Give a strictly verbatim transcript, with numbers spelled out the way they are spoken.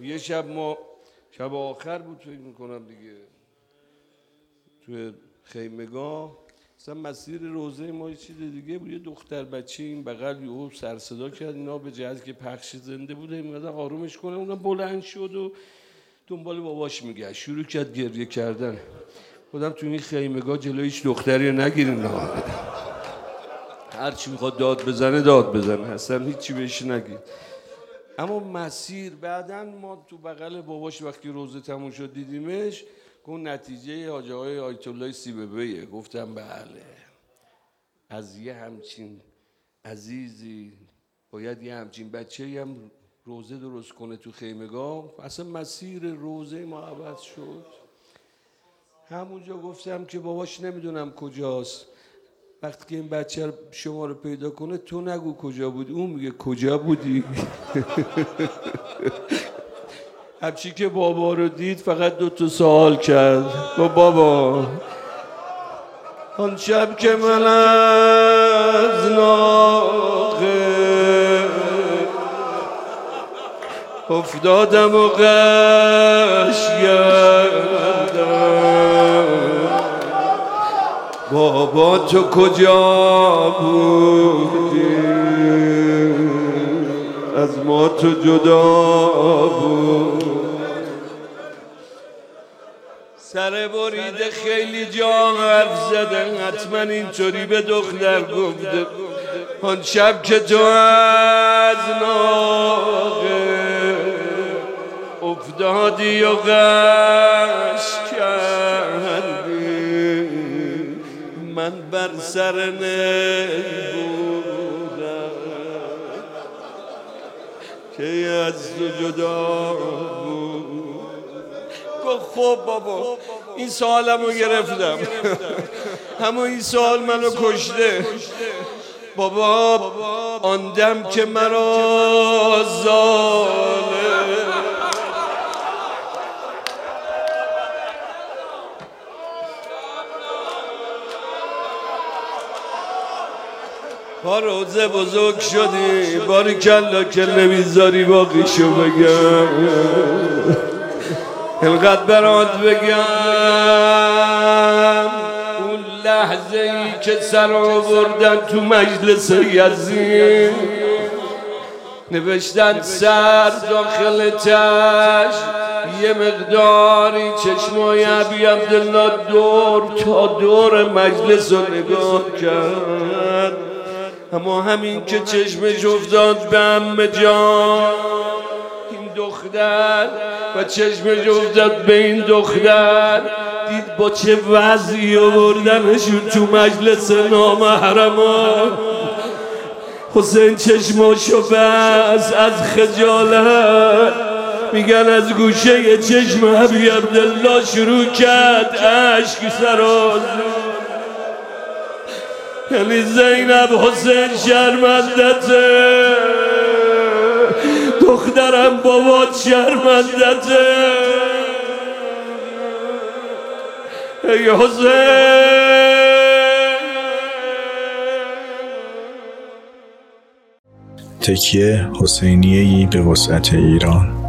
یه شب ما شب آخر بود فکر میکنم دیگه توی خیمگاه مثلا مسیر روزه ما یه چیز دیگه بود، یه دختر بچه این بغل یهو سر صدا کرد، اینا به جهت که پخش زنده بود می‌خواستن آرومش کنن، اونم بلند شد و دنبال باباش میگشت، شروع کرد گریه کردن. خودم تو این خیمگاه جلوی هیچ دختری نگیرین، هر چی میخواد داد بزنه داد بزنه، اصلا هیچی بهش نگید. اما مسیر بعدن ما تو بغل باباش وقتی روزه تموم شد دیدیمش، اون نتیجه حاج آقای آیت الله سیبویه. گفتم بله، از یه همچین عزیزی باید یه همچین بچه‌ای هم روزه درست کنه تو خیمگاه. اصلا مسیر روزه ما عوض شد. همونجا گفتم که باباش نمیدونم کجاست، وقتی که این بچه شما رو پیدا کنه تو نگو کجا بودی، اون میگه کجا بودی. همچی که بابا رو دید فقط دو تا سوال کرد، با بابا آن شب که من از ناقه افتادم و غش گردم، بابا تو کجا بودی، از ما تو جدا بود. سر بریده خیلی جا حرف زدن، حتما اینطوری به دختر گفته آن شب که تو از ناقه افتادی و غش کردی، من بر سر نی بودم که از تو جدا بود. گفت خب بابا این سوالمو گرفتم، اما این سوال منو کشته. بابا آن دم که مرا ظالم با روزه بزرگ شدی، باریکلا که نمیذاری باقیشو بگم، اینقدر برات بگم اون لحظه ای که سر آوردن تو مجلس یزید، نوشتن سر داخل تش یه مقداری چشمای ابی عبدالله دور تا دور مجلس رو نگاه کرد، اما همین که چشمش افتاد به عمه جان این دختر و چشمش افتاد به این دختر، دید با چه وضعی آوردنشون تو مجلس نامحرما. حسین چشماشو بس از خجالت، میگن از گوشه چشم ابی عبدالله شروع کرد اشک سرازیر. یعنی زینب حسین شرمندته، دخترم بابات شرمندته. ای حسین تکیه حسینیه‌ای به وسعت ایران.